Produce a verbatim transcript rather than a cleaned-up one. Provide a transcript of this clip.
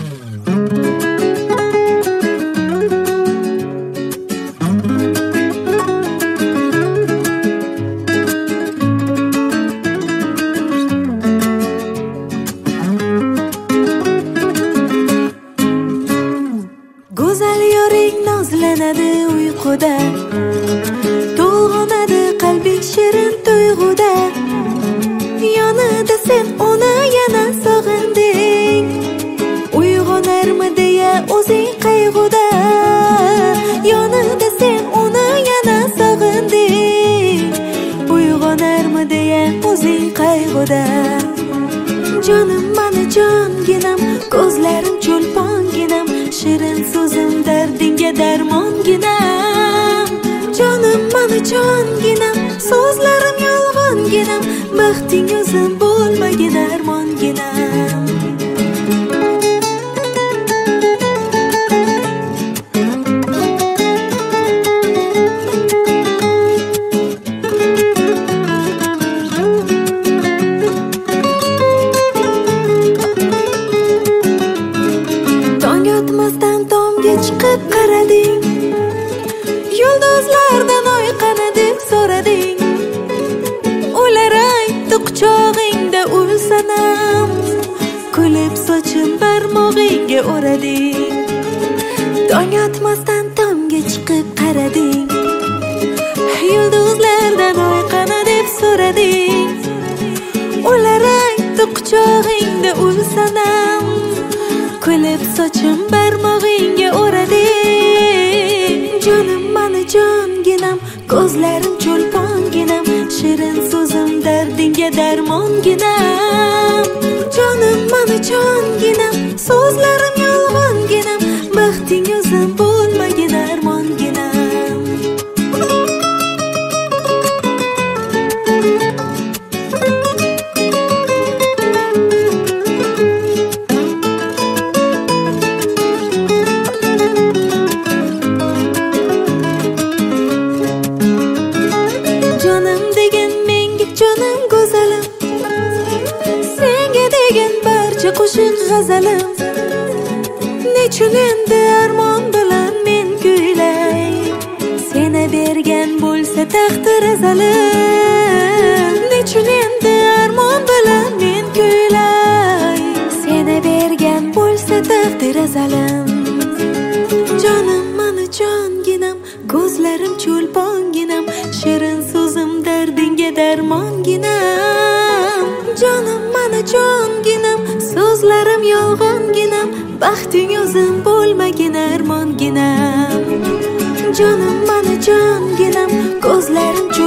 Go'zal yoring nozlanadi uyquda, to'lg'onadi qalbing shirin tuyg'uda. Yonida sen uni yana sog'inding, uyg'onarmi deya o'zing qayg'uda. Yonida sen uni yana sog'inding, uyg'onarmi deya o'zing qayg'uda. Jonim mani jonginam, ko'zlarim cho'lponginam, shirin so'zim dardingga darmonginam. Jonim mani jonginam, so'zlarim yolg'onginam, baxting o'zim bo'lmagin armonginam. Yotmasdan tomga chiqib qarading, yulduzlardan oyqana deb so'rading. Ular aytdi quchog'ingda ulsanam, kulib sochim barmog'ingga o'rading. Tong yotmasdan tomga chiqib qarading, yulduzlardan oyqana deb so'rading. Ular aytdi quchog'ingda ulsanam, kulib sochim barmog'ingga o'rading. Jonim mani jonginam, ko'zlarim cho'lponginam, shirin so'zim dardingga darmonginam. Jonim mani jonginam, so'zlarim yolg'onginam, baxting o'zim bo'lmagin armonginam. Jonim degan menga jonim go'zalim, senga degan barcha qo'shiq g'azalim. Nechun endi armon bilan men kuylay, seni bergan bo'lsa taqdir azalim. Nechun endi armon bilan men kuylay, seni bergan bo'lsa taqdir azalim. Jonim mani jonginam, ko'zlarim cho'lponginam, shirin so'zim dardingga darmonginam. Jonim mani jonginam, so'zlarim yolg'onginam, baxting o'zim bo'lmagin armonginam. Jonim mani jonginam, ko'zlarim